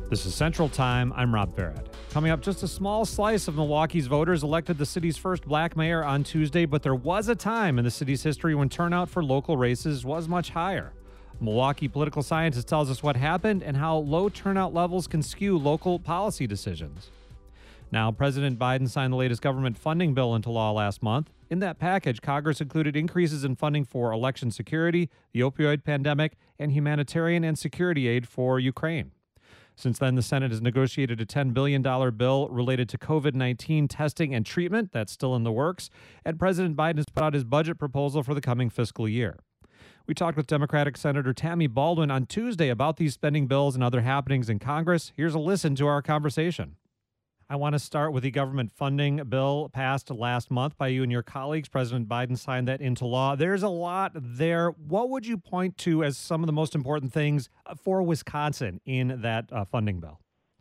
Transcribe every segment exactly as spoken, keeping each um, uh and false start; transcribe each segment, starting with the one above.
This is Central Time. I'm Rob Barrett. Coming up, just a small slice of Milwaukee's voters elected the city's first black mayor on Tuesday, but there was a time in the city's history when turnout for local races was much higher. A Milwaukee political scientist tells us what happened and how low turnout levels can skew local policy decisions. Now, President Biden signed the latest government funding bill into law last month. In that package, Congress included increases in funding for election security, the opioid pandemic, and humanitarian and security aid for Ukraine. Since then, the Senate has negotiated a ten billion dollars bill related to COVID nineteen testing and treatment that's still in the works, and President Biden has put out his budget proposal for the coming fiscal year. We talked with Democratic Senator Tammy Baldwin on Tuesday about these spending bills and other happenings in Congress. Here's a listen to our conversation. I want to start with the government funding bill passed last month by you and your colleagues. President Biden signed that into law. There's a lot there. What would you point to as some of the most important things for Wisconsin in that uh, funding bill?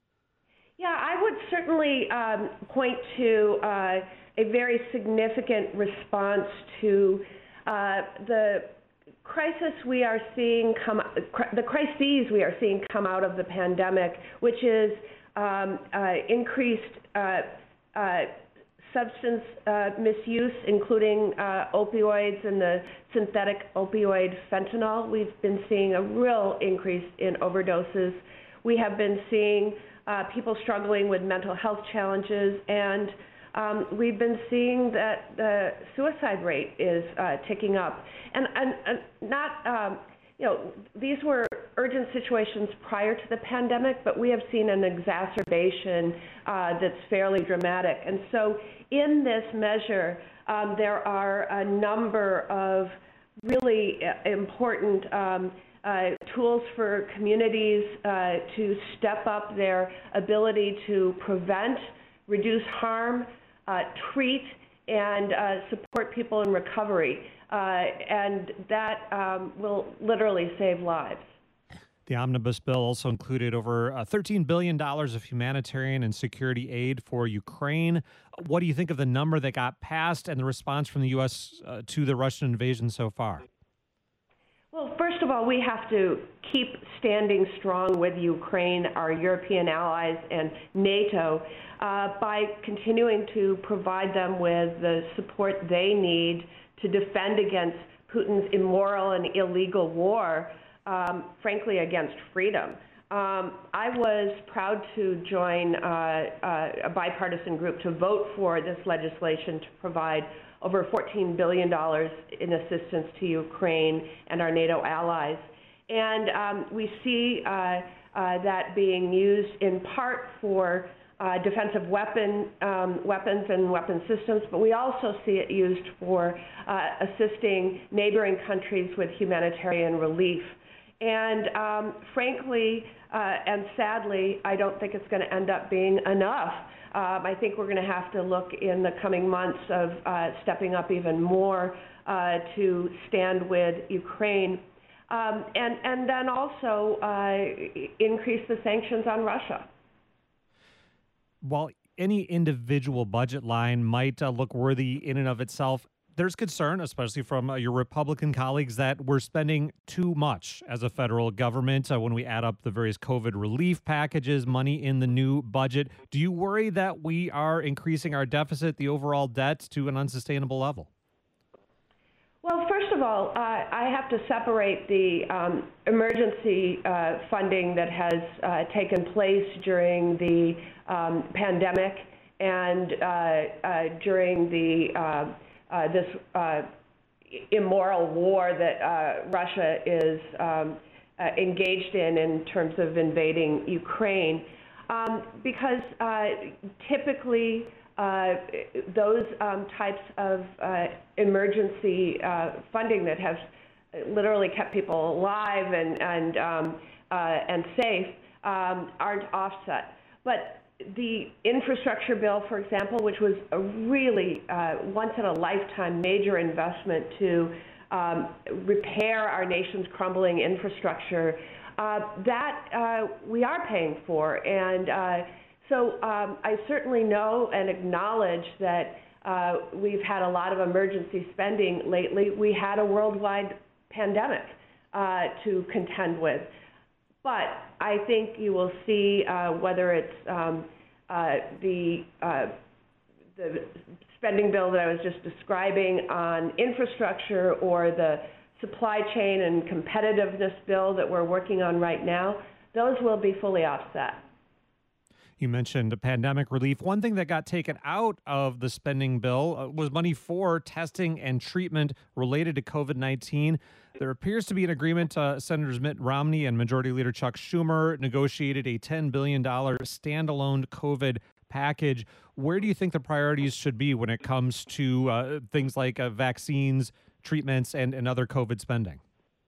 Yeah, I would certainly um, point to uh, a very significant response to uh, the crisis we are seeing come, the crises we are seeing come out of the pandemic, which is Um, uh, increased uh, uh, substance uh, misuse, including uh, opioids and the synthetic opioid fentanyl. We've been seeing a real increase in overdoses. We have been seeing uh, people struggling with mental health challenges, and um, we've been seeing that the suicide rate is uh, ticking up. And, and, and not, um, you know, these were urgent situations prior to the pandemic, but we have seen an exacerbation uh, that's fairly dramatic. And so in this measure, um, there are a number of really important um, uh, tools for communities uh, to step up their ability to prevent, reduce harm, uh, treat, and uh, support people in recovery. Uh, and that um, will literally save lives. The omnibus bill also included over uh, thirteen billion dollars of humanitarian and security aid for Ukraine. What do you think of the number that got passed and the response from the U S uh, to the Russian invasion so far? Well, first of all, we have to keep standing strong with Ukraine, our European allies, and NATO uh, by continuing to provide them with the support they need to defend against Putin's immoral and illegal war. Um, frankly, against freedom. Um, I was proud to join uh, uh, a bipartisan group to vote for this legislation to provide over fourteen billion dollars in assistance to Ukraine and our NATO allies. And um, we see uh, uh, that being used in part for uh, defensive weapon, um, weapons and weapon systems, but we also see it used for uh, assisting neighboring countries with humanitarian relief. And um, frankly, uh, and sadly, I don't think it's going to end up being enough. Um, I think we're going to have to look in the coming months of uh, stepping up even more uh, to stand with Ukraine. Um, and, and then also uh, increase the sanctions on Russia. While any individual budget line might uh, look worthy in and of itself, there's concern, especially from uh, your Republican colleagues, that we're spending too much as a federal government uh, when we add up the various COVID relief packages, money in the new budget. Do you worry that we are increasing our deficit, the overall debt, to an unsustainable level? Well, first of all, uh, I have to separate the um, emergency uh, funding that has uh, taken place during the um, pandemic and uh, uh, during the uh, Uh, this uh, immoral war that uh, Russia is um, uh, engaged in in terms of invading Ukraine, um, because uh, typically uh, those um, types of uh, emergency uh, funding that have literally kept people alive and and um, uh, and safe um, aren't offset. But the infrastructure bill, for example, which was a really uh, once-in-a-lifetime major investment to um, repair our nation's crumbling infrastructure, uh, that uh, we are paying for. And uh, so um, I certainly know and acknowledge that uh, we've had a lot of emergency spending lately. We had a worldwide pandemic uh, to contend with. But I think you will see uh, whether it's um, uh, the uh, the spending bill that I was just describing on infrastructure or the supply chain and competitiveness bill that we're working on right now, those will be fully offset. You mentioned pandemic relief. One thing that got taken out of the spending bill uh, was money for testing and treatment related to COVID nineteen. There appears to be an agreement. Uh, Senators Mitt Romney and Majority Leader Chuck Schumer negotiated a ten billion dollars standalone COVID package. Where do you think the priorities should be when it comes to uh, things like uh, vaccines, treatments, and, and other COVID spending?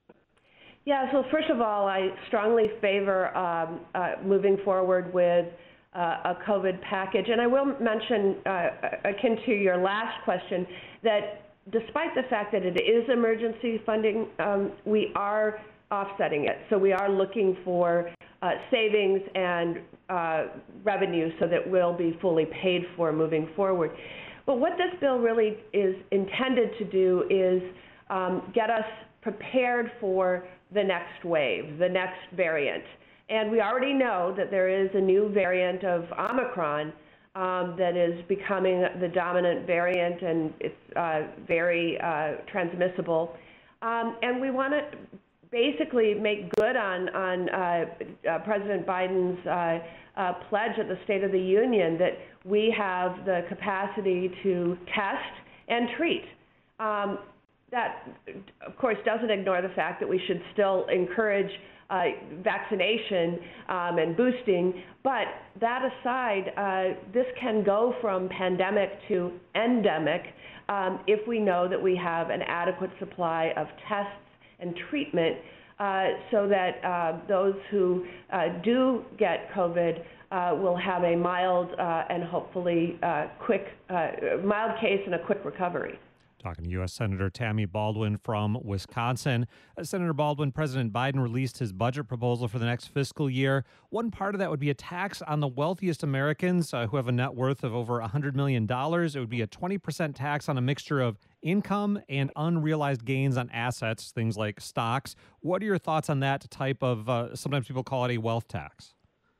Yeah, so first of all, I strongly favor um, uh, moving forward with uh, a COVID package. And I will mention, uh, akin to your last question, that despite the fact that it is emergency funding, um, we are offsetting it. So we are looking for uh, savings and uh, revenue so that we'll be fully paid for moving forward. But what this bill really is intended to do is um, get us prepared for the next wave, the next variant. And we already know that there is a new variant of Omicron um, that is becoming the dominant variant, and it's uh, very uh, transmissible. Um, and we want to basically make good on, on uh, uh, President Biden's uh, uh, pledge at the State of the Union that we have the capacity to test and treat. Um, That, of course, doesn't ignore the fact that we should still encourage uh, vaccination um, and boosting. But that aside, uh, this can go from pandemic to endemic um, if we know that we have an adequate supply of tests and treatment uh, so that uh, those who uh, do get COVID uh, will have a mild uh, and hopefully uh, quick, uh, mild case and a quick recovery. Talking to U S Senator Tammy Baldwin from Wisconsin. Uh, Senator Baldwin, President Biden released his budget proposal for the next fiscal year. One part of that would be a tax on the wealthiest Americans uh, who have a net worth of over one hundred million dollars. It would be a twenty percent tax on a mixture of income and unrealized gains on assets, things like stocks. What are your thoughts on that type of, uh, sometimes people call it a wealth tax?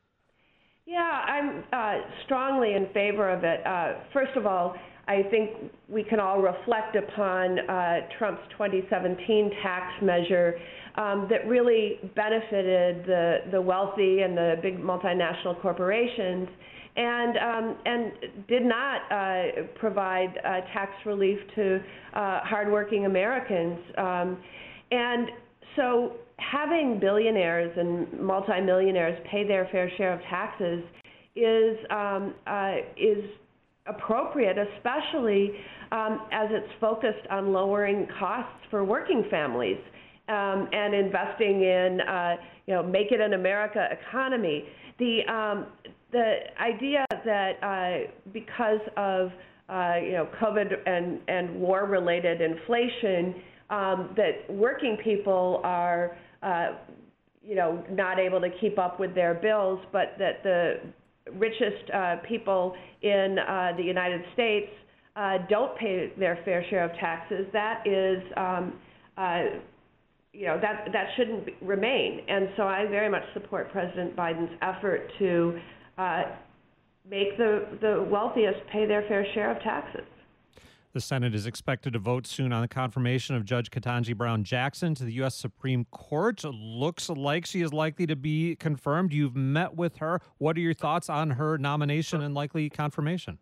Yeah, I'm uh, strongly in favor of it. Uh, first of all, I think we can all reflect upon uh, Trump's twenty seventeen tax measure um, that really benefited the, the wealthy and the big multinational corporations and, um, and did not uh, provide uh, tax relief to uh, hardworking Americans. Um, and so having billionaires and multimillionaires pay their fair share of taxes is, um, uh, is appropriate, especially um, as it's focused on lowering costs for working families um, and investing in, uh, you know, make it in America economy. The um, the idea that uh, because of uh, you know COVID and and war-related inflation, um, that working people are uh, you know not able to keep up with their bills, but that the richest uh, people in uh, the United States uh, don't pay their fair share of taxes. That is, um, uh, you know, that that shouldn't be, remain. And so I very much support President Biden's effort to uh, make the the wealthiest pay their fair share of taxes. The Senate is expected to vote soon on the confirmation of Judge Ketanji Brown Jackson to the U S Supreme Court. Looks like she is likely to be confirmed. You've met with her. What are your thoughts on her nomination and likely confirmation?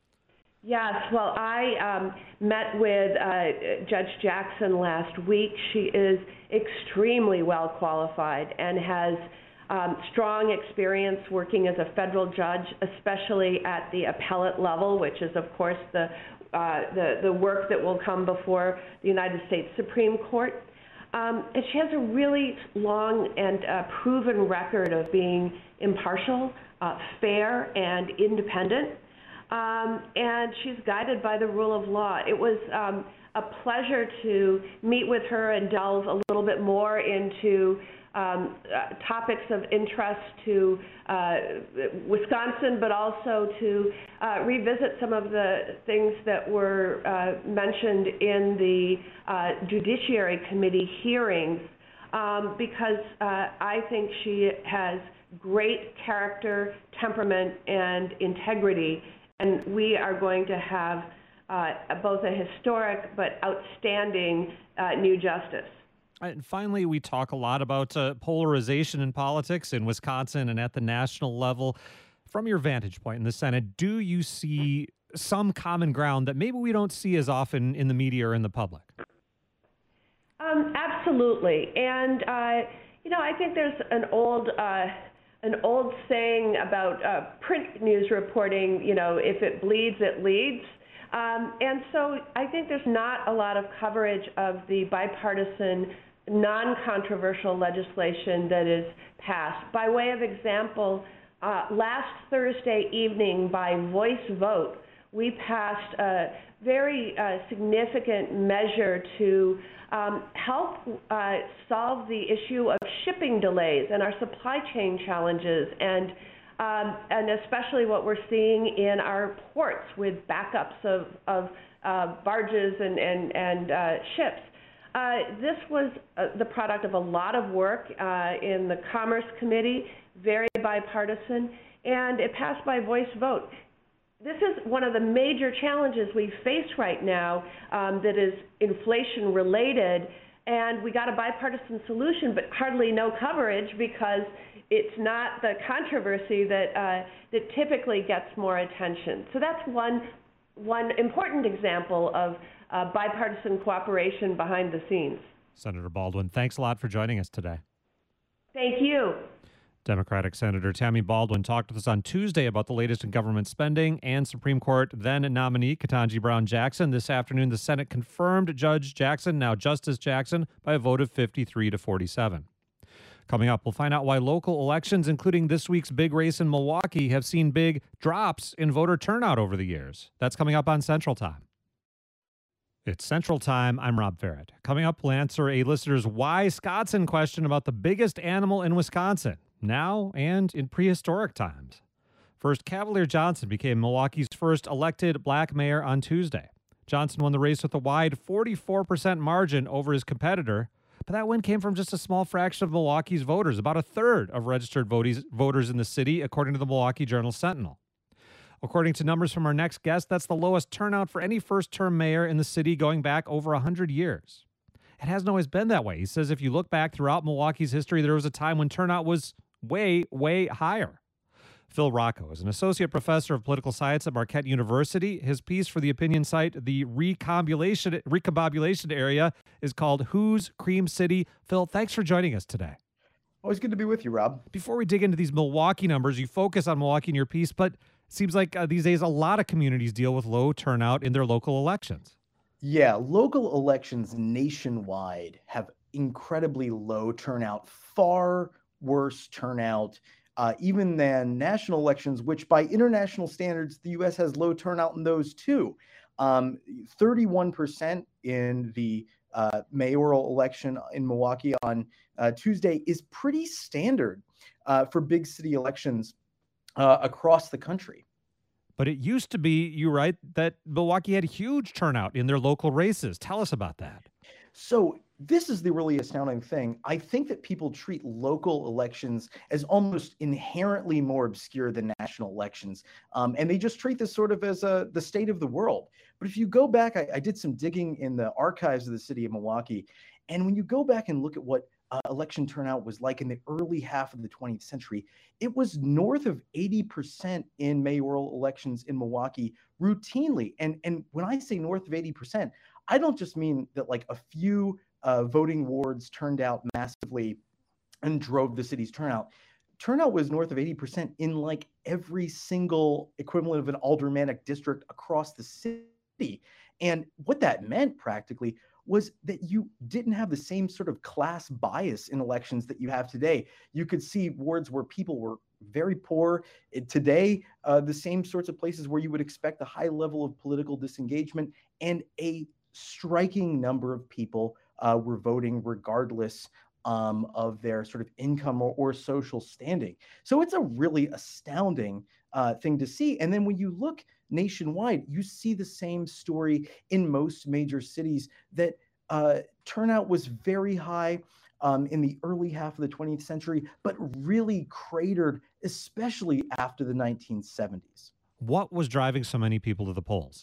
Yes, well, I um, met with uh, Judge Jackson last week. She is extremely well qualified and has um, strong experience working as a federal judge, especially at the appellate level, which is, of course, the Uh, the, the work that will come before the United States Supreme Court. Um, and she has a really long and uh, proven record of being impartial, uh, fair, and independent. Um, and she's guided by the rule of law. It was um, a pleasure to meet with her and delve a little bit more into Um, uh, topics of interest to uh, Wisconsin, but also to uh, revisit some of the things that were uh, mentioned in the uh, Judiciary Committee hearings um, because uh, I think she has great character, temperament, and integrity, and we are going to have uh, both a historic but outstanding uh, new justice. And finally, we talk a lot about uh, polarization in politics in Wisconsin and at the national level. From your vantage point in the Senate, do you see some common ground that maybe we don't see as often in the media or in the public? Um, absolutely. And, uh, you know, I think there's an old uh, an old saying about uh, print news reporting, you know, if it bleeds, it leads. Um, and so I think there's not a lot of coverage of the bipartisan, non-controversial legislation that is passed. By way of example, uh, last Thursday evening, by voice vote, we passed a very uh, significant measure to um, help uh, solve the issue of shipping delays and our supply chain challenges, and um, and especially what we're seeing in our ports with backups of, of uh, barges and, and, and uh, ships. Uh, this was uh, the product of a lot of work uh, in the Commerce Committee, very bipartisan, and it passed by voice vote. This is one of the major challenges we face right now um, that is inflation related, and we got a bipartisan solution, but hardly no coverage because it's not the controversy that uh, that typically gets more attention. So that's one one important example of uh, bipartisan cooperation behind the scenes. Senator Baldwin, thanks a lot for joining us today. Thank you. Democratic Senator Tammy Baldwin talked with us on Tuesday about the latest in government spending, and Supreme Court then nominee Ketanji Brown Jackson. This afternoon, the Senate confirmed Judge Jackson, now Justice Jackson, by a vote of fifty-three to forty-seven. Coming up, we'll find out why local elections, including this week's big race in Milwaukee, have seen big drops in voter turnout over the years. That's coming up on Central Time. It's Central Time. I'm Rob Farrett. Coming up, we'll answer a listener's Why Scotson question about the biggest animal in Wisconsin, now and in prehistoric times. First, Cavalier Johnson became Milwaukee's first elected black mayor on Tuesday. Johnson won the race with a wide forty-four percent margin over his competitor, but that win came from just a small fraction of Milwaukee's voters, about a third of registered voters in the city, according to the Milwaukee Journal-Sentinel. According to numbers from our next guest, that's the lowest turnout for any first-term mayor in the city going back over one hundred years. It hasn't always been that way. He says if you look back throughout Milwaukee's history, there was a time when turnout was way, way higher. Phil Rocco is an associate professor of political science at Marquette University. His piece for the opinion site, The Recombobulation, Recombobulation Area, is called Who's Cream City? Phil, thanks for joining us today. Always good to be with you, Rob. Before we dig into these Milwaukee numbers, you focus on Milwaukee in your piece, but it seems like uh, these days a lot of communities deal with low turnout in their local elections. Yeah, local elections nationwide have incredibly low turnout, far worse turnout uh, even than national elections, which by international standards, the U S has low turnout in those too. Um, thirty-one percent in the uh, mayoral election in Milwaukee on uh, Tuesday is pretty standard uh, for big city elections uh, across the country. But it used to be, you're right, that Milwaukee had huge turnout in their local races. Tell us about that. So this is the really astounding thing. I think that people treat local elections as almost inherently more obscure than national elections. Um, and they just treat this sort of as a, the state of the world. But if you go back, I, I did some digging in the archives of the city of Milwaukee. And when you go back and look at what uh, election turnout was like in the early half of the twentieth century, it was north of eighty percent in mayoral elections in Milwaukee routinely. And, and when I say north of eighty percent, I don't just mean that like a few uh, voting wards turned out massively and drove the city's turnout. Turnout was north of eighty percent in like every single equivalent of an aldermanic district across the city. And what that meant practically was that you didn't have the same sort of class bias in elections that you have today. You could see wards where people were very poor. Today, uh, the same sorts of places where you would expect a high level of political disengagement, and a striking number of people uh, were voting regardless um, of their sort of income or, or social standing. So it's a really astounding uh, thing to see. And then when you look nationwide, you see the same story in most major cities, that uh, turnout was very high. um, in the early half of the twentieth century, but really cratered, especially after the nineteen seventies. What was driving so many people to the polls?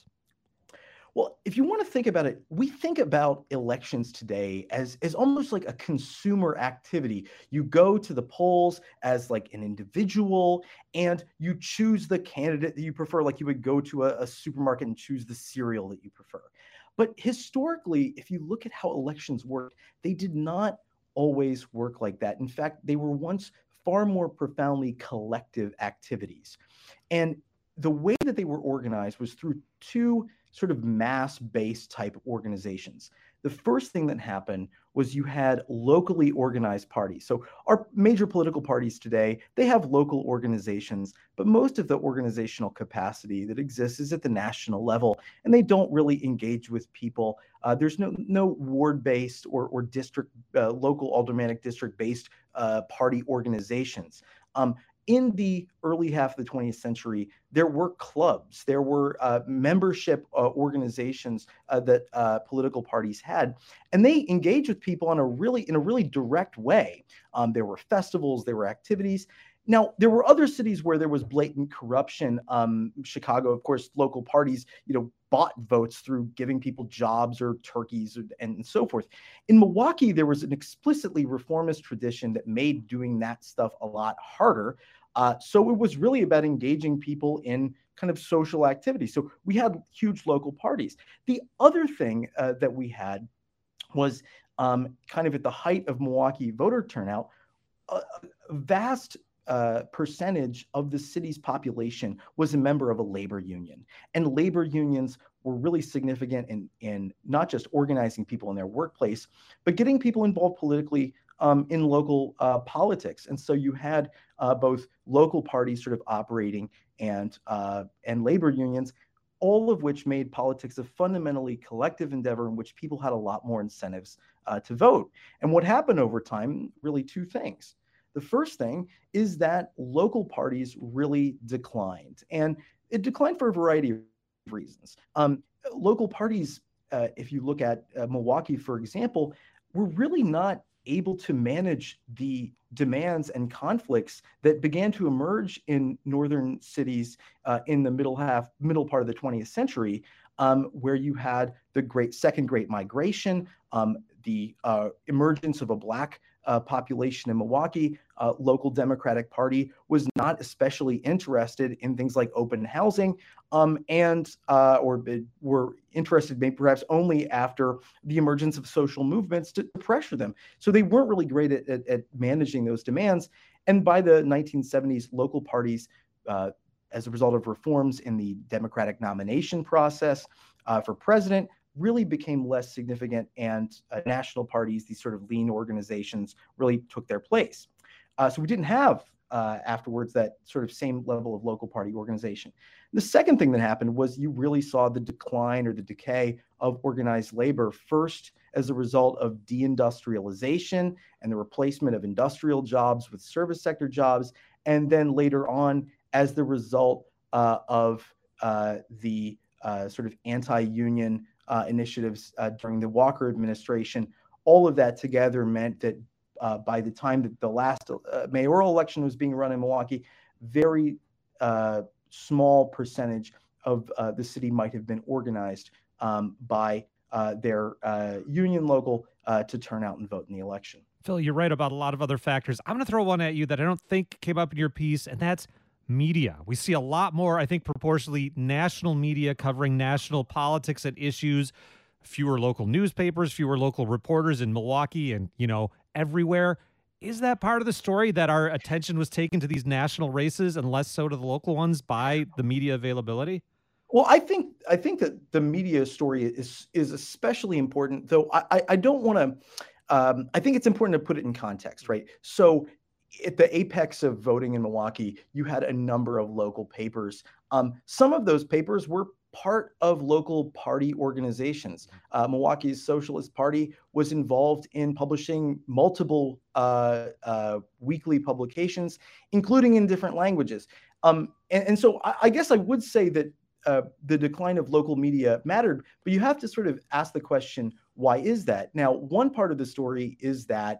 Well, if you want to think about it, we think about elections today as, as almost like a consumer activity. You go to the polls as like an individual and you choose the candidate that you prefer, like you would go to a, a supermarket and choose the cereal that you prefer. But historically, if you look at how elections worked, they did not always work like that. In fact, they were once far more profoundly collective activities. And the way that they were organized was through two sort of mass-based type organizations. The first thing that happened was you had locally organized parties. So our major political parties today, they have local organizations, but most of the organizational capacity that exists is at the national level, and they don't really engage with people. Uh, there's no no ward-based or, or district, uh, local aldermanic district-based uh, party organizations. Um, In the early half of the twentieth century, there were clubs, there were uh, membership uh, organizations uh, that uh, political parties had, and they engaged with people on a really in a really direct way. Um, there were festivals, there were activities. Now, there were other cities where there was blatant corruption. Um, Chicago, of course, local parties, you know, bought votes through giving people jobs or turkeys or, and so forth. In Milwaukee, there was an explicitly reformist tradition that made doing that stuff a lot harder. Uh, so it was really about engaging people in kind of social activity. So we had huge local parties. The other thing uh, that we had was um, kind of at the height of Milwaukee voter turnout, a, a vast uh, percentage of the city's population was a member of a labor union. And labor unions were really significant in, in not just organizing people in their workplace, but getting people involved politically um, in local uh, politics. And so you had uh, both local parties sort of operating and, uh, and labor unions, all of which made politics a fundamentally collective endeavor in which people had a lot more incentives uh, to vote. And what happened over time, really two things. The first thing is that local parties really declined, and it declined for a variety of reasons. Um, local parties, uh, if you look at uh, Milwaukee, for example, were really not able to manage the demands and conflicts that began to emerge in northern cities uh, in the middle half, middle part of the twentieth century, um, where you had the great second Great Migration, um, the uh, emergence of a Black uh, population in Milwaukee. Uh, local Democratic Party was not especially interested in things like open housing, um, and uh, or were interested maybe perhaps only after the emergence of social movements to pressure them. So they weren't really great at, at, at managing those demands. And by the nineteen seventies, local parties, uh, as a result of reforms in the Democratic nomination process uh, for president, really became less significant, and uh, national parties, these sort of lean organizations, really took their place. Uh, so we didn't have uh, afterwards that sort of same level of local party organization. The second thing that happened was you really saw the decline or the decay of organized labor, first as a result of deindustrialization and the replacement of industrial jobs with service sector jobs, and then later on as the result uh, of uh, the uh, sort of anti-union uh, initiatives uh, during the Walker administration. All of that together meant that uh, by the time that the last uh, mayoral election was being run in Milwaukee, very uh, small percentage of uh, the city might have been organized um, by uh, their uh, union local uh, to turn out and vote in the election. Phil, you're right about a lot of other factors. I'm going to throw one at you that I don't think came up in your piece, and that's media. We see a lot more, I think, proportionally national media covering national politics and issues, fewer local newspapers, fewer local reporters in Milwaukee and, you know, everywhere. Is that part of the story, that our attention was taken to these national races and less so to the local ones by the media availability? Well, I think I think that the media story is is especially important, though I, I don't want to, um, I think it's important to put it in context, right? So at the apex of voting in Milwaukee, you had a number of local papers. Um, some of those papers were part of local party organizations. Uh, Milwaukee's Socialist Party was involved in publishing multiple uh, uh, weekly publications, including in different languages. Um, and, and so I, I guess I would say that uh, the decline of local media mattered, but you have to sort of ask the question, why is that? Now, one part of the story is that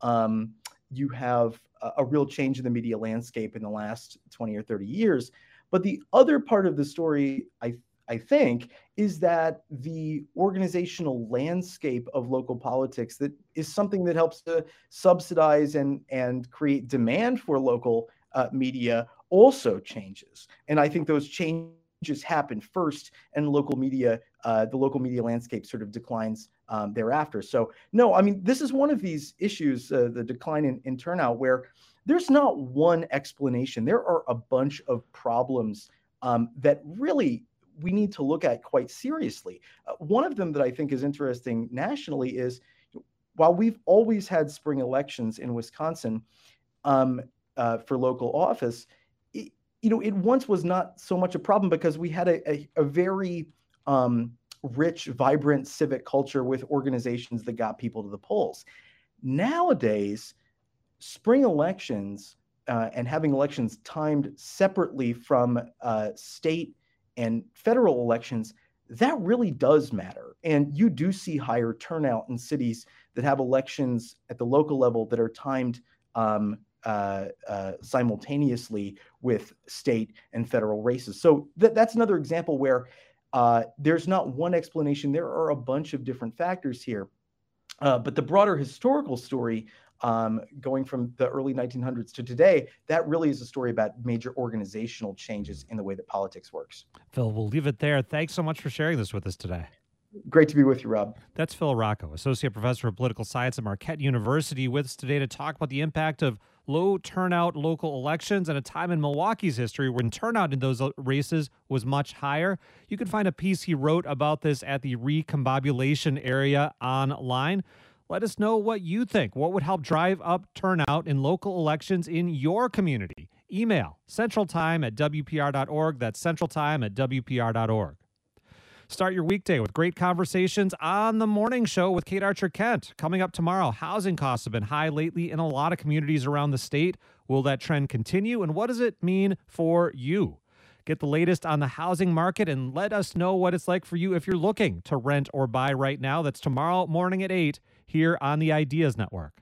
um, you have a, a real change in the media landscape in the last twenty or thirty years. But the other part of the story, I I think, is that the organizational landscape of local politics that is something that helps to subsidize and, and create demand for local uh, media also changes. And I think those changes happen first, and local media, uh, the local media landscape sort of declines um, thereafter. So no, I mean, this is one of these issues, uh, the decline in, in turnout, where there's not one explanation. There are a bunch of problems um, that really we need to look at quite seriously. Uh, one of them that I think is interesting nationally is, while we've always had spring elections in Wisconsin um, uh, for local office, it, you know, it once was not so much a problem because we had a, a, a very um, rich, vibrant civic culture with organizations that got people to the polls. Nowadays, spring elections uh, and having elections timed separately from uh, state and federal elections, that really does matter. And you do see higher turnout in cities that have elections at the local level that are timed um, uh, uh, simultaneously with state and federal races. So th- that's another example where uh, there's not one explanation. There are a bunch of different factors here. Uh, but the broader historical story, um, going from the early nineteen hundreds to today, that really is a story about major organizational changes in the way that politics works. Phil, we'll leave it there. Thanks so much for sharing this with us today. Great to be with you, Rob. That's Phil Rocco, Associate Professor of Political Science at Marquette University, with us today to talk about the impact of low turnout local elections at a time in Milwaukee's history when turnout in those races was much higher. You can find a piece he wrote about this at the Recombobulation area online. Let us know what you think. What would help drive up turnout in local elections in your community? Email centraltime at w p r dot org. That's centraltime at w p r dot org. Start your weekday with great conversations on The Morning Show with Kate Archer-Kent. Coming up tomorrow, housing costs have been high lately in a lot of communities around the state. Will that trend continue, and what does it mean for you? Get the latest on the housing market and let us know what it's like for you if you're looking to rent or buy right now. That's tomorrow morning at eight here on the Ideas Network.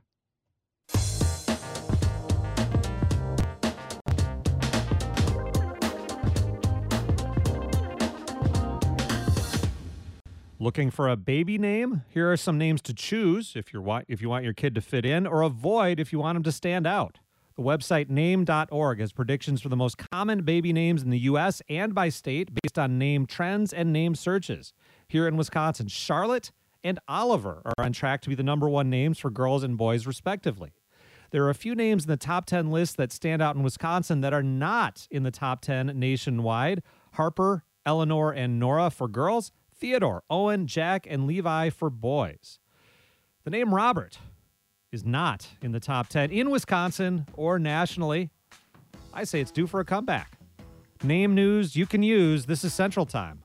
Looking for a baby name? Here are some names to choose if you're wa- if you want your kid to fit in, or avoid if you want him to stand out. The website name dot org has predictions for the most common baby names in the U S and by state based on name trends and name searches. Here in Wisconsin, Charlotte and Oliver are on track to be the number one names for girls and boys, respectively. There are a few names in the top ten list that stand out in Wisconsin that are not in the top ten nationwide. Harper, Eleanor, and Nora for girls. Theodore, Owen, Jack, and Levi for boys. The name Robert is not in the top ten in Wisconsin or nationally. I say it's due for a comeback. Name news you can use. This is Central Time.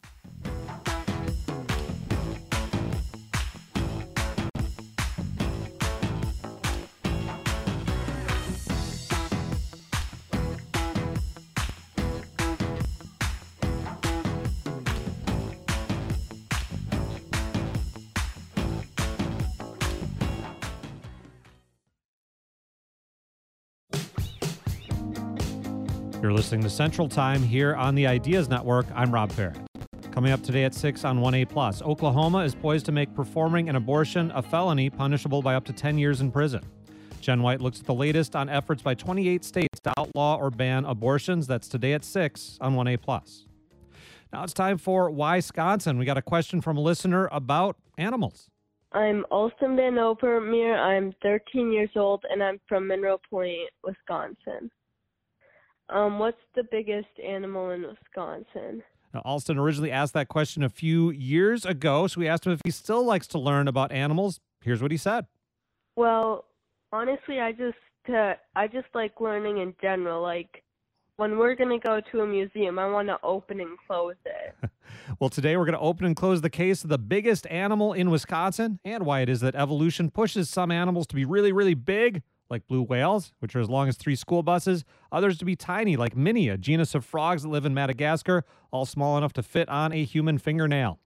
You're listening to Central Time here on the Ideas Network. I'm Rob Barrett. Coming up today at six on one A plus, Oklahoma is poised to make performing an abortion a felony punishable by up to ten years in prison. Jen White looks at the latest on efforts by twenty-eight states to outlaw or ban abortions. That's today at six on one A plus. Now it's time for Wisconsin. We got a question from a listener about animals. I'm Alston Van Overmeer. I'm thirteen years old, and I'm from Mineral Point, Wisconsin. Um, what's the biggest animal in Wisconsin? Now, Alston originally asked that question a few years ago, so we asked him if he still likes to learn about animals. Here's what he said. Well, honestly, I just uh, I just like learning in general. Like, when we're going to go to a museum, I want to open and close it. Well, today we're going to open and close the case of the biggest animal in Wisconsin and why it is that evolution pushes some animals to be really, really big, like blue whales, which are as long as three school buses, others to be tiny, like Minnie, a genus of frogs that live in Madagascar, all small enough to fit on a human fingernail.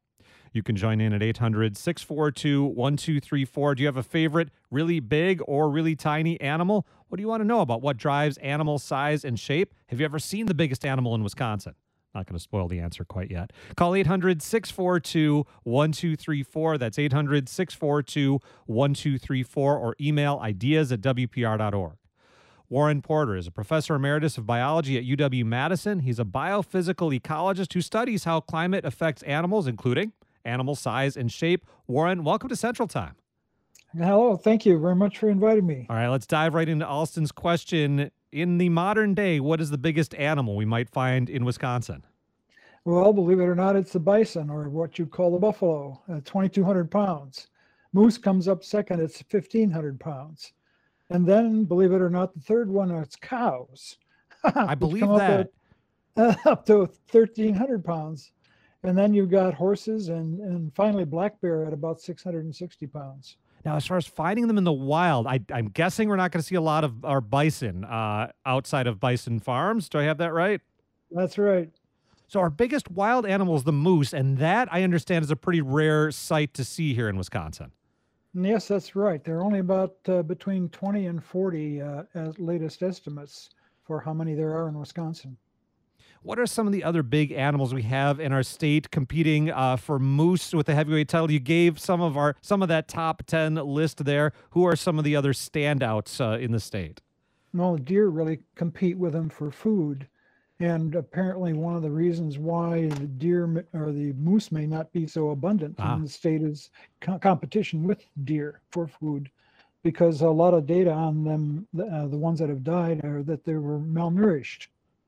You can join in at eight hundred, six four two, one two three four. Do you have a favorite really big or really tiny animal? What do you want to know about what drives animal size and shape? Have you ever seen the biggest animal in Wisconsin? Not going to spoil the answer quite yet. Call eight hundred, six four two, one two three four. That's eight hundred, six four two, one two three four, or email ideas at w p r dot org. Warren Porter is a professor emeritus of biology at U W Madison. He's a biophysical ecologist who studies how climate affects animals, including animal size and shape. Warren, welcome to Central Time. Hello, thank you very much for inviting me. All right, let's dive right into Alston's question. In the modern day, what is the biggest animal we might find in Wisconsin? Well, believe it or not, it's the bison, or what you call the buffalo, uh, twenty-two hundred pounds. Moose comes up second, it's fifteen hundred pounds. And then, believe it or not, the third one, it's cows. I believe come that. Up, at, uh, up to thirteen hundred pounds. And then you've got horses, and, and finally black bear at about six hundred sixty pounds. Now, as far as finding them in the wild, I, I'm guessing we're not going to see a lot of our bison uh, outside of bison farms. Do I have that right? That's right. So our biggest wild animal is the moose, and that, I understand, is a pretty rare sight to see here in Wisconsin. And yes, that's right. There are only about uh, between twenty and forty uh, as latest estimates for how many there are in Wisconsin. What are some of the other big animals we have in our state competing uh, for moose with the heavyweight title? You gave some of our some of that top ten list there. Who are some of the other standouts uh, in the state? Well, deer really compete with them for food, and apparently one of the reasons why the deer m- or the moose may not be so abundant Ah. in the state is co- competition with deer for food, because a lot of data on them, the, uh, the ones that have died, are that they were malnourished.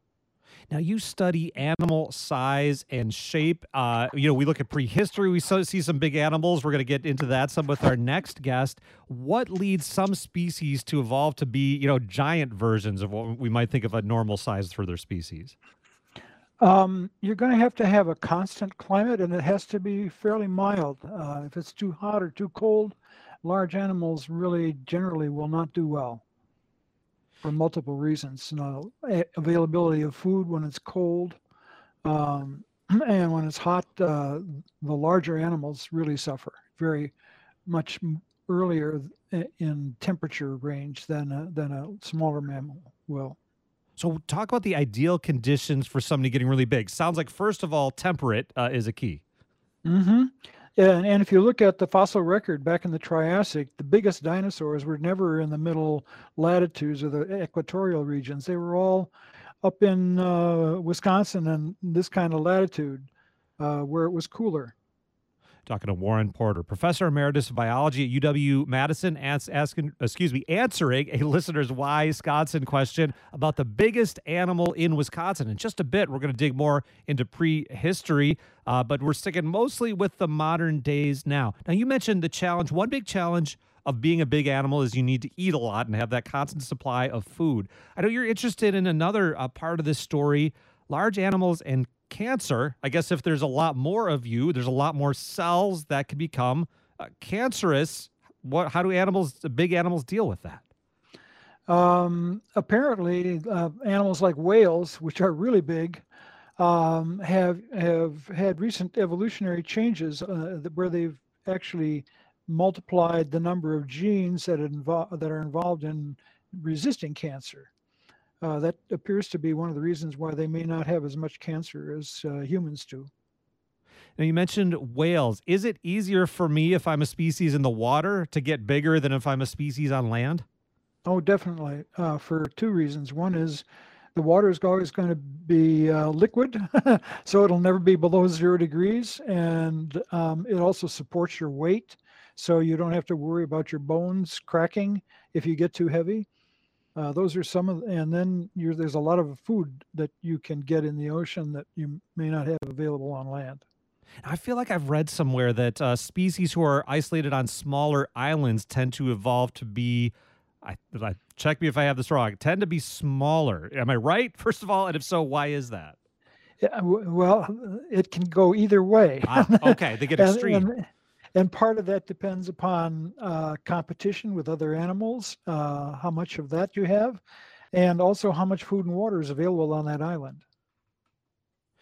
Now, you study animal size and shape. Uh, you know, we look at prehistory. We so, see some big animals. We're going to get into that some with our next guest. What leads some species to evolve to be, you know, giant versions of what we might think of a normal size for their species? Um, you're going to have to have a constant climate, and it has to be fairly mild. Uh, if it's too hot or too cold, large animals really generally will not do well for multiple reasons. You know, a- availability of food when it's cold, um, and when it's hot, uh, the larger animals really suffer very much m- earlier i- in temperature range than a, than a smaller mammal will. So talk about the ideal conditions for somebody getting really big. Sounds like, first of all, temperate uh, is a key. Mm-hmm. And, and if you look at the fossil record back in the Triassic, the biggest dinosaurs were never in the middle latitudes or the equatorial regions. They were all up in uh, Wisconsin and this kind of latitude uh, where it was cooler. Talking to Warren Porter, professor emeritus of biology at U W Madison, as, asking, excuse me, answering a listener's Wisconsin question about the biggest animal in Wisconsin. In just a bit, we're going to dig more into prehistory, uh, but we're sticking mostly with the modern days now. Now, you mentioned the challenge. One big challenge of being a big animal is you need to eat a lot and have that constant supply of food. I know you're interested in another uh, part of this story, large animals and cancer. I guess if there's a lot more of you, there's a lot more cells that can become uh, cancerous. What? How do animals, the big animals, deal with that? Um, apparently, uh, animals like whales, which are really big, um, have have had recent evolutionary changes uh, that- where they've actually multiplied the number of genes that involve that are involved in resisting cancer. Uh, that appears to be one of the reasons why they may not have as much cancer as uh, humans do. Now, you mentioned whales. Is it easier for me if I'm a species in the water to get bigger than if I'm a species on land? Oh, definitely, uh, for two reasons. One is the water is always going to be uh, liquid, so it'll never be below zero degrees, and um, it also supports your weight, so you don't have to worry about your bones cracking if you get too heavy. Uh, those are some of, and then you're, there's a lot of food that you can get in the ocean that you may not have available on land. I feel like I've read somewhere that uh, species who are isolated on smaller islands tend to evolve to be, I, I check me if I have this wrong, tend to be smaller. Am I right, first of all? And if so, why is that? Yeah, w- well, it can go either way. Ah, okay, they get And- extreme. And, and part of that depends upon uh, competition with other animals, uh, how much of that you have, and also how much food and water is available on that island.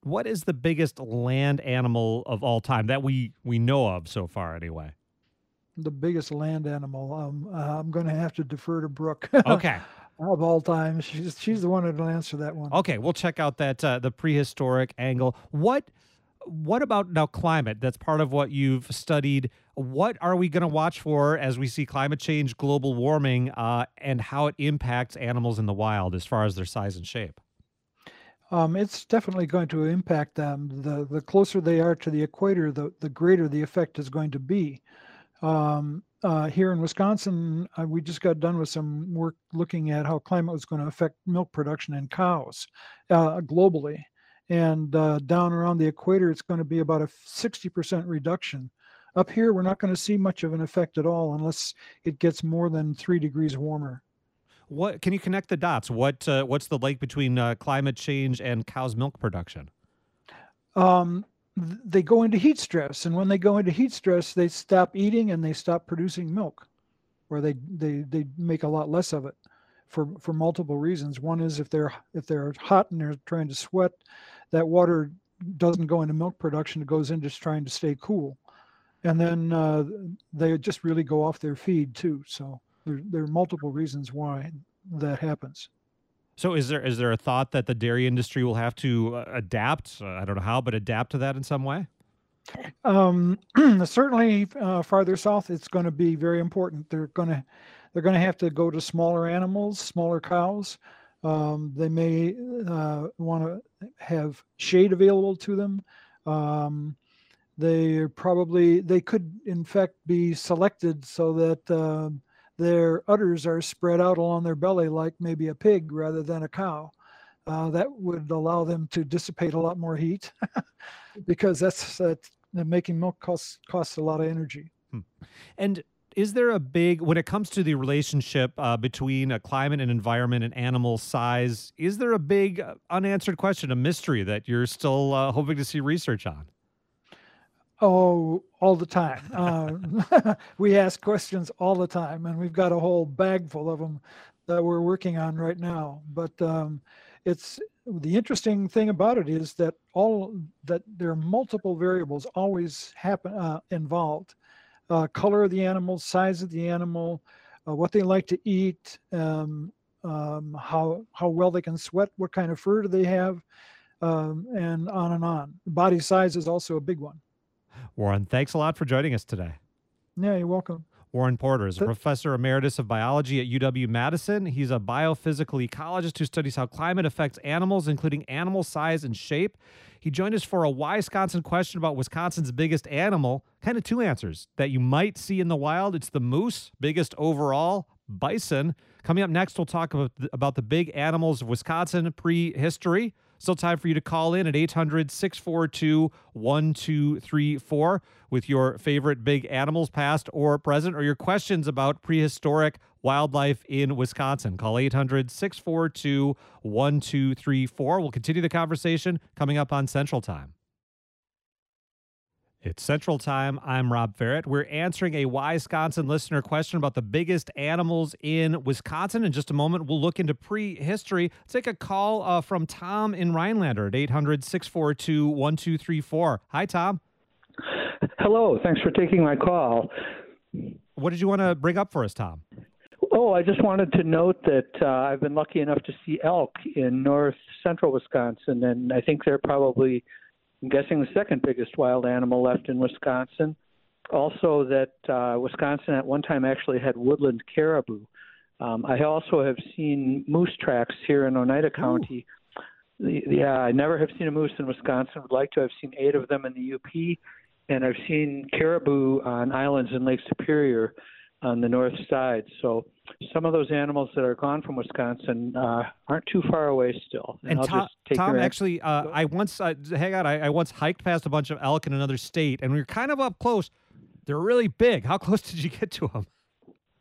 what is the biggest land animal of all time that we we know of so far, anyway? The biggest land animal. Um, uh, I'm going to have to defer to Brooke. Okay. Of all time, she's she's the one that'll answer that one. Okay, we'll check out that uh, the prehistoric angle. What what about now climate? That's part of what you've studied. What are we going to watch for as we see climate change, global warming, uh, and how it impacts animals in the wild as far as their size and shape? Um, it's definitely going to impact them. The the closer they are to the equator, the the greater the effect is going to be. Um, uh, here in Wisconsin, uh, we just got done with some work looking at how climate was going to affect milk production in cows uh, globally. And uh, down around the equator, it's going to be about a sixty percent reduction. Up here, we're not going to see much of an effect at all unless it gets more than three degrees warmer. What can you connect the dots? What uh, what's the link between uh, climate change and cows' milk production? Um, th- they go into heat stress, and when they go into heat stress, they stop eating and they stop producing milk, or they they they make a lot less of it for for multiple reasons. One is if they're if they're hot and they're trying to sweat, that water doesn't go into milk production; it goes into trying to stay cool, and then uh, they just really go off their feed too. So there there are multiple reasons why that happens. So is there is there a thought that the dairy industry will have to uh, adapt? Uh, I don't know how, but adapt to that in some way? Um, certainly, uh, farther south, it's going to be very important. They're going to they're going to have to go to smaller animals, smaller cows. Um, they may uh, want to have shade available to them. Um, they probably they could in fact be selected so that uh, their udders are spread out along their belly like maybe a pig rather than a cow. Uh, that would allow them to dissipate a lot more heat because that's uh, making milk costs costs a lot of energy. Hmm. And is there a big, when it comes to the relationship uh, between a climate and environment and animal size, is there a big uh, unanswered question, a mystery that you're still uh, hoping to see research on? Oh, all the time. Uh, we ask questions all the time, and we've got a whole bag full of them that we're working on right now. But um, it's the interesting thing about it is that all that there are multiple variables always happen uh, involved. Uh, color of the animal, size of the animal, uh, what they like to eat, um, um, how how well they can sweat, what kind of fur do they have, um, and on and on. Body size is also a big one. Warren, thanks a lot for joining us today. Yeah, you're welcome. Warren Porter is a professor emeritus of biology at U W-Madison. He's a biophysical ecologist who studies how climate affects animals, including animal size and shape. He joined us for a Wisconsin question about Wisconsin's biggest animal. Kind of two answers that you might see in the wild. It's the moose, biggest overall, bison. Coming up next, we'll talk about the, about the big animals of Wisconsin prehistory. Still time for you to call in at eight hundred, six four two, one two three four with your favorite big animals, past or present, or your questions about prehistoric wildlife in Wisconsin. Call eight hundred, six four two, one two three four. We'll continue the conversation coming up on Central Time. It's Central Time. I'm Rob Ferret. We're answering a Wisconsin listener question about the biggest animals in Wisconsin. In just a moment, we'll look into prehistory. Let's take a call uh, from Tom in Rhinelander at eight hundred, six four two, one two three four. Hi, Tom. Hello. Thanks for taking my call. What did you want to bring up for us, Tom? Oh, I just wanted to note that uh, I've been lucky enough to see elk in north central Wisconsin, and I think they're probably, I'm guessing, the second biggest wild animal left in Wisconsin. Also that uh, Wisconsin at one time actually had woodland caribou. Um, I also have seen moose tracks here in Oneida County. The, yeah, I never have seen a moose in Wisconsin. Would like to have seen eight of them in the U P, and I've seen caribou on islands in Lake Superior on the north side. So some of those animals that are gone from Wisconsin uh, aren't too far away still. And, and I'll Tom, just take Tom your actually, uh, I once, uh, hang on, I, I once hiked past a bunch of elk in another state, and we were kind of up close. They're really big. How close did you get to them?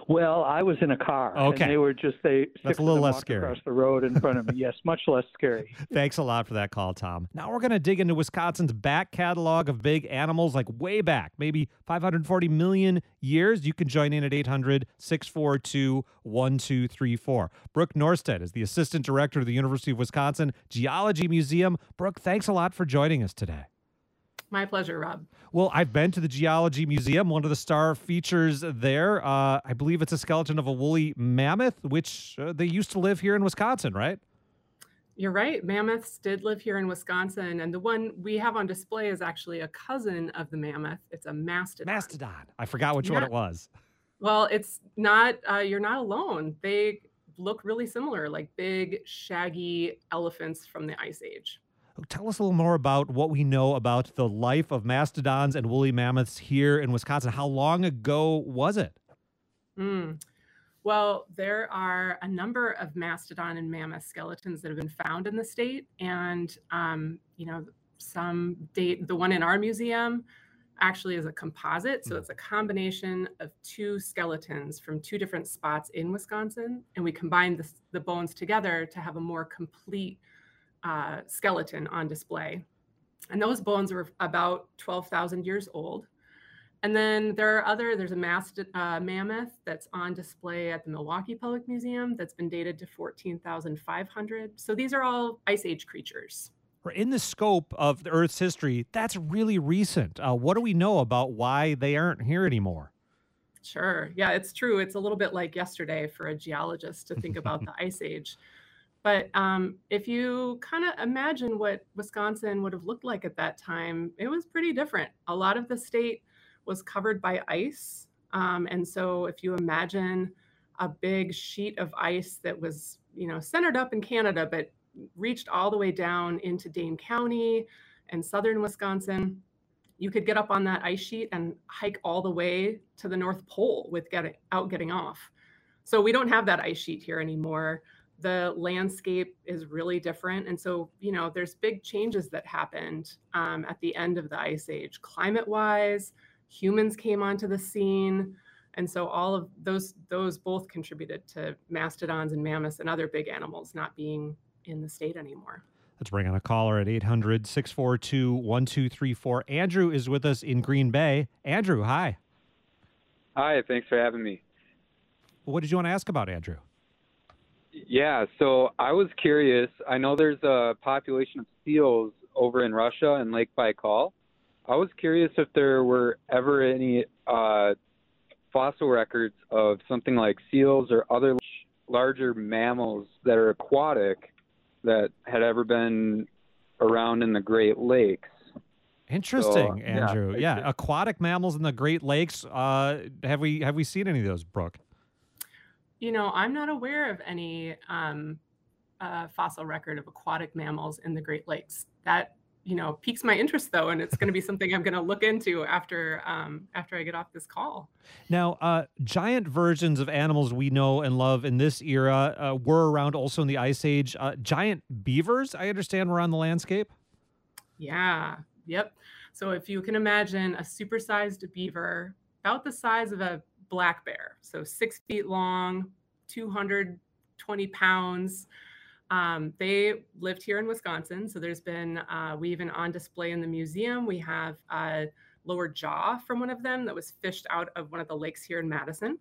Well, I was in a car, Okay. and they were just they. That's six a of little them less walked scary. across the road in front of me. Yes, much less scary. Thanks a lot for that call, Tom. Now we're going to dig into Wisconsin's back catalog of big animals, like way back, maybe five hundred forty million years. You can join in at eight hundred, six four two, one two three four. Brooke Norstead is the assistant director of the University of Wisconsin Geology Museum. Brooke, thanks a lot for joining us today. My pleasure, Rob. Well, I've been to the Geology Museum. One of the star features there, uh, I believe it's a skeleton of a woolly mammoth, which uh, they used to live here in Wisconsin, right? You're right. Mammoths did live here in Wisconsin, and the one we have on display is actually a cousin of the mammoth. It's a mastodon. Mastodon. I forgot which Yeah. one it was. Well, it's not, uh, you're not alone. They look really similar, like big, shaggy elephants from the Ice Age. Tell us a little more about what we know about the life of mastodons and woolly mammoths here in Wisconsin. How long ago was it? Mm. Well, there are a number of mastodon and mammoth skeletons that have been found in the state, and um, you know, some date. The one in our museum actually is a composite, so it's a combination of two skeletons from two different spots in Wisconsin, and we combined the, the bones together to have a more complete uh, skeleton on display. And those bones are about twelve thousand years old. And then there are other, there's a mast, uh, mammoth that's on display at the Milwaukee Public Museum that's been dated to fourteen thousand five hundred. So these are all Ice Age creatures. In the scope of the Earth's history, that's really recent. Uh, what do we know about why they aren't here anymore? Sure. Yeah, it's true. It's a little bit like yesterday for a geologist to think about the Ice Age. But um, if you kind of imagine what Wisconsin would have looked like at that time, it was pretty different. A lot of the state was covered by ice. Um, and so if you imagine a big sheet of ice that was, you know, centered up in Canada, but reached all the way down into Dane County and southern Wisconsin, you could get up on that ice sheet and hike all the way to the North Pole with getting out, getting off. So we don't have that ice sheet here anymore. The landscape is really different. And so, you know, there's big changes that happened um, at the end of the Ice Age. Climate-wise, humans came onto the scene. And so all of those, those both contributed to mastodons and mammoths and other big animals not being in the state anymore. Let's bring on a caller at eight hundred, six four two, one two three four. Andrew is with us in Green Bay. Andrew, hi. Hi, thanks for having me. What did you want to ask about, Andrew? Yeah, so I was curious. I know there's a population of seals over in Russia and Lake Baikal. I was curious if there were ever any uh, fossil records of something like seals or other larger mammals that are aquatic that had ever been around in the Great Lakes. Interesting, So, yeah, Andrew. it's Yeah, just- aquatic mammals in the Great Lakes. Uh, have we have we seen any of those, Brooke? You know, I'm not aware of any um, uh, fossil record of aquatic mammals in the Great Lakes. That, you know, piques my interest, though, and it's going to be something I'm going to look into after um, after I get off this call. Now, uh, giant versions of animals we know and love in this era uh, were around also in the Ice Age. Uh, giant beavers, I understand, were on the landscape. Yeah, yep. So if you can imagine a supersized beaver, about the size of a black bear, so six feet long, two hundred twenty pounds. Um, they lived here in Wisconsin. So there's been, uh, we even on display in the museum, we have a lower jaw from one of them that was fished out of one of the lakes here in Madison.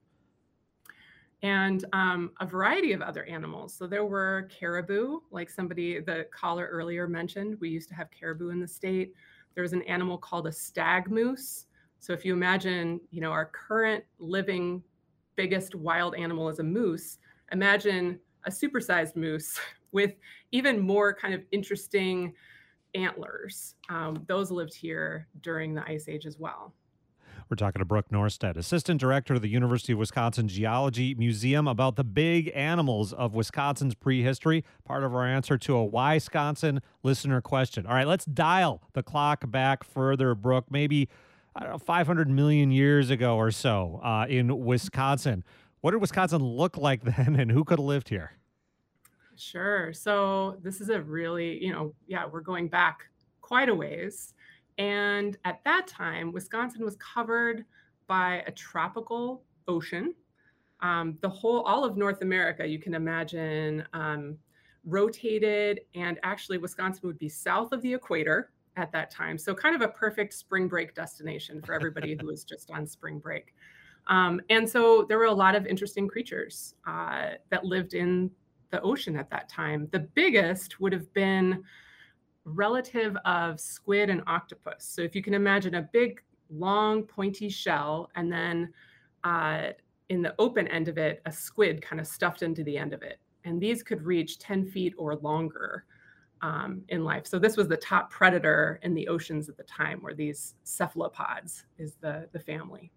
And um, a variety of other animals. So there were caribou, like somebody, the caller earlier mentioned, we used to have caribou in the state. There was an animal called a stag moose. So if you imagine, you know, our current living biggest wild animal is a moose, imagine a supersized moose with even more kind of interesting antlers. Um, those lived here during the Ice Age as well. We're talking to Brooke Norstead, Assistant Director of the University of Wisconsin Geology Museum, about the big animals of Wisconsin's prehistory, part of our answer to a Wisconsin listener question. All right, let's dial the clock back further, Brooke, maybe, I don't know, five hundred million years ago or so uh, in Wisconsin. What did Wisconsin look like then, and who could have lived here? Sure. So this is a really, you know, yeah, we're going back quite a ways. And at that time, Wisconsin was covered by a tropical ocean. um, the whole, all of North America, you can imagine, um, rotated, and actually Wisconsin would be south of the equator at that time. So kind of a perfect spring break destination for everybody who was just on spring break. Um, and so there were a lot of interesting creatures uh, that lived in the ocean at that time. The biggest would have been relative of squid and octopus. So if you can imagine a big, long, pointy shell, and then uh, in the open end of it, a squid kind of stuffed into the end of it. And these could reach ten feet or longer um, in life. So this was the top predator in the oceans at the time, were these cephalopods, is the, the family.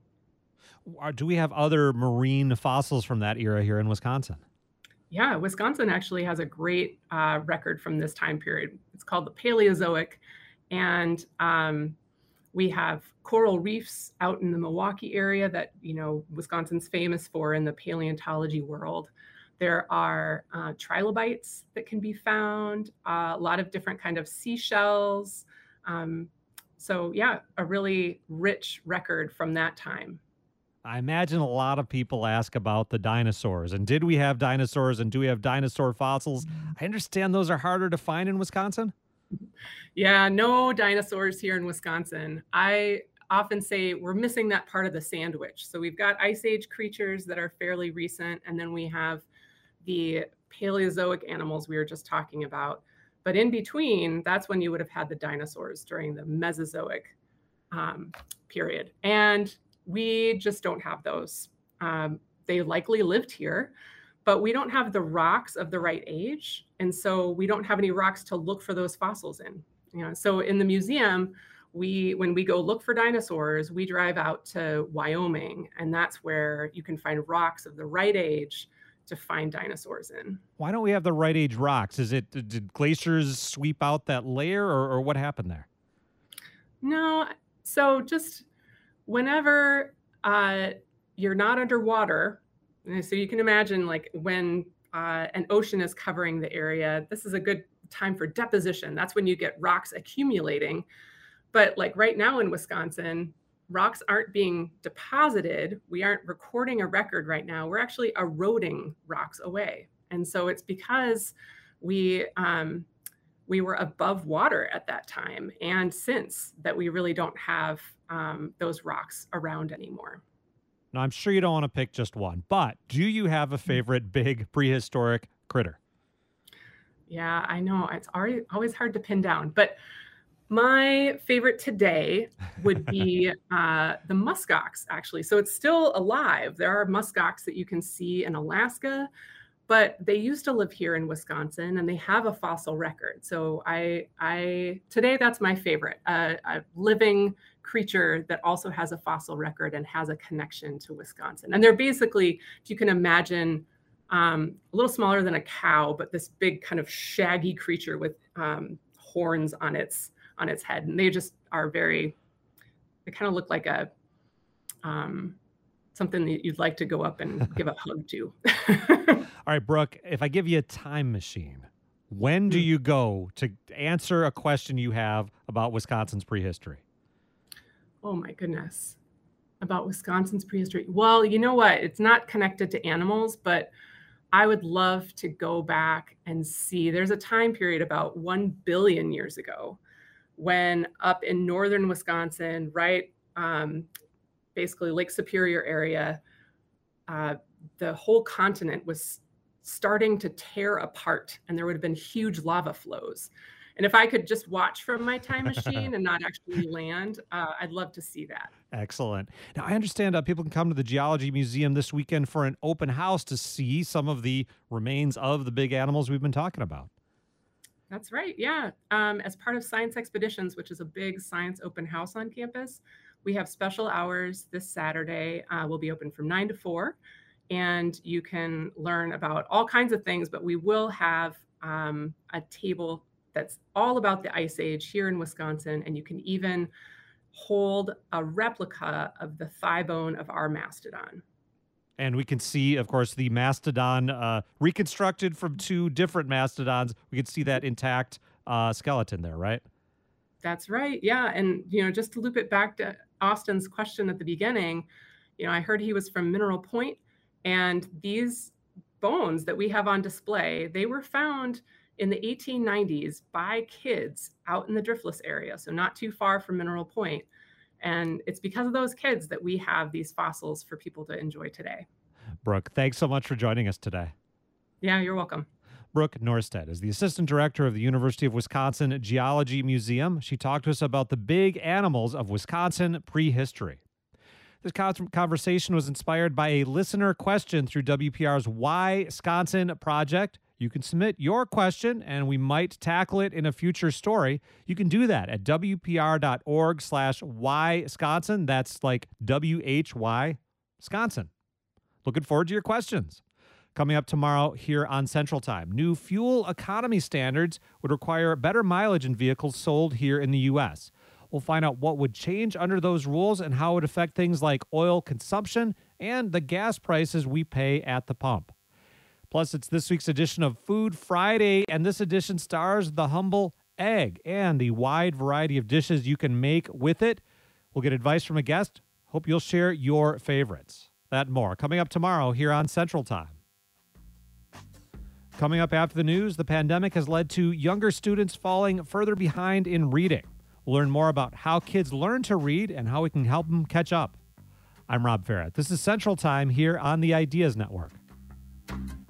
Do we have other marine fossils from that era here in Wisconsin? Yeah, Wisconsin actually has a great uh, record from this time period. It's called the Paleozoic. And um, we have coral reefs out in the Milwaukee area that, you know, Wisconsin's famous for in the paleontology world. There are uh, trilobites that can be found, uh, a lot of different kind of seashells. Um, so yeah, a really rich record from that time. I imagine a lot of people ask about the dinosaurs, and did we have dinosaurs, and do we have dinosaur fossils? I understand those are harder to find in Wisconsin. Yeah, no dinosaurs here in Wisconsin. I often say we're missing that part of the sandwich. So we've got Ice Age creatures that are fairly recent, and then we have the Paleozoic animals we were just talking about. But in between, that's when you would have had the dinosaurs during the Mesozoic um, period. And we just don't have those. Um, they likely lived here, but we don't have the rocks of the right age. And so we don't have any rocks to look for those fossils in. You know, so in the museum, we, when we go look for dinosaurs, we drive out to Wyoming, and that's where you can find rocks of the right age to find dinosaurs in. Why don't we have the right age rocks? Is it, did glaciers sweep out that layer, or, or what happened there? No, so just whenever uh, you're not underwater, so you can imagine like when uh, an ocean is covering the area, this is a good time for deposition. That's when you get rocks accumulating. But like right now in Wisconsin, rocks aren't being deposited. We aren't recording a record right now. We're actually eroding rocks away. And so it's because we um, we were above water at that time, and since that we really don't have um, those rocks around anymore. Now, I'm sure you don't want to pick just one, but do you have a favorite big prehistoric critter? Yeah, I know. It's already, always hard to pin down, but my favorite today would be uh, the muskox, actually. So it's still alive. There are muskox that you can see in Alaska, but they used to live here in Wisconsin, and they have a fossil record. So I, I today that's my favorite, uh, a living creature that also has a fossil record and has a connection to Wisconsin. And they're basically, if you can imagine, um, a little smaller than a cow, but this big kind of shaggy creature with um, horns on its on its head, and they just are very. They kind of look like a um, something that you'd like to go up and give a hug to. All right, Brooke, if I give you a time machine, when do you go to answer a question you have about Wisconsin's prehistory? Oh my goodness. About Wisconsin's prehistory. Well, you know what? It's not connected to animals, but I would love to go back and see. There's a time period about one billion years ago when up in northern Wisconsin, right, um, basically Lake Superior area, uh, the whole continent was starting to tear apart, and there would have been huge lava flows. And if I could just watch from my time machine and not actually land, uh, I'd love to see that. Excellent. Now, I understand uh, people can come to the Geology Museum this weekend for an open house to see some of the remains of the big animals we've been talking about. That's right. Yeah. Um, as part of Science Expeditions, which is a big science open house on campus, we have special hours this Saturday. Uh, we'll be open from nine to four, and you can learn about all kinds of things, but we will have um, a table that's all about the Ice Age here in Wisconsin, and you can even hold a replica of the thigh bone of our mastodon. And we can see, of course, the mastodon uh, reconstructed from two different mastodons. We can see that intact uh, skeleton there, right? That's right. Yeah. And, you know, just to loop it back to Austin's question at the beginning, you know, I heard he was from Mineral Point, And these bones that we have on display, they were found in the eighteen nineties by kids out in the Driftless area, so not too far from Mineral Point. And it's because of those kids that we have these fossils for people to enjoy today. Brooke, thanks so much for joining us today. Yeah, you're welcome. Brooke Norstead is the assistant director of the University of Wisconsin Geology Museum. She talked to us about the big animals of Wisconsin prehistory. This conversation was inspired by a listener question through W P R's Why Wisconsin project. You can submit your question, and we might tackle it in a future story. You can do that at W P R dot org slash why Wisconsin. That's like W H Y, Wisconsin. Looking forward to your questions. Coming up tomorrow here on Central Time, new fuel economy standards would require better mileage in vehicles sold here in the U S We'll find out what would change under those rules and how it would affect things like oil consumption and the gas prices we pay at the pump. Plus, it's this week's edition of Food Friday, and this edition stars the humble egg and the wide variety of dishes you can make with it. We'll get advice from a guest. Hope you'll share your favorites. That and more coming up tomorrow here on Central Time. Coming up after the news, the pandemic has led to younger students falling further behind in reading. We'll learn more about how kids learn to read and how we can help them catch up. I'm Rob Farrett. This is Central Time here on the Ideas Network.